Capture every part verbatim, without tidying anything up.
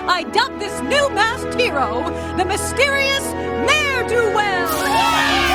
I dub this new masked hero the mysterious Ne'er-Do-Well.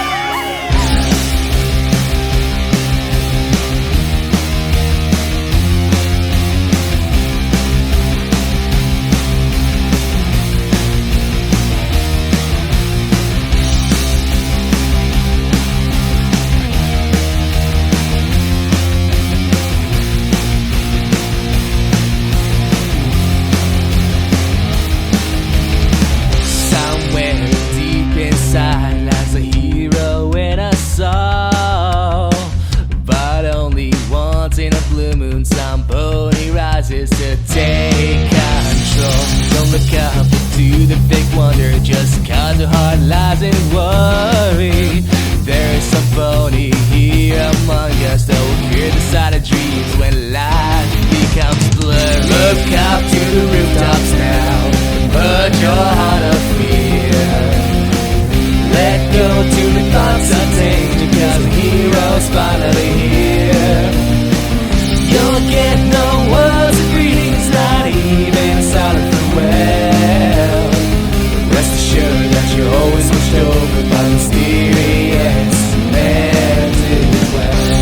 As a hero in a song, but only once in a blue moon somebody rises to take control. Don't look up to the fake wonder just cause your heart lies in worry. There is somebody here among us that will hear the side of dreams when life becomes blurry. Look up to the rooftops now, put your heart of fear. Let go to the thoughts of danger, cause the hero's finally here. You'll get no words of greetings, not even a silent farewell. Rest assured that you're always pushed over by mysterious Ne'er-Do-Well.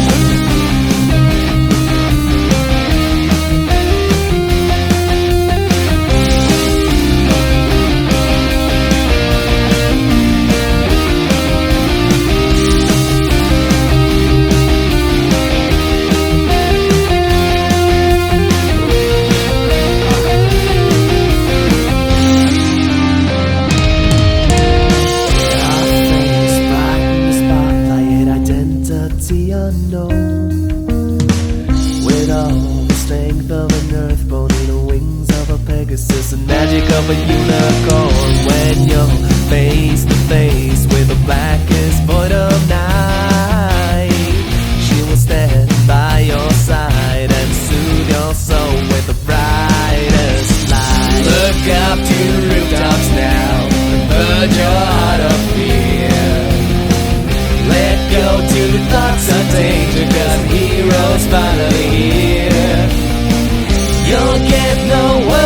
Unknown, with all the strength of an earthbone and the wings of a Pegasus, the magic of a unicorn. When you're face to face with the blackest void of night, she will stand by your side and soothe your soul with the brightest light. Look up to the rooftops now and purge your heart of fear. Let go to the thoughts of danger, cause the hero's finally here. You'll get no word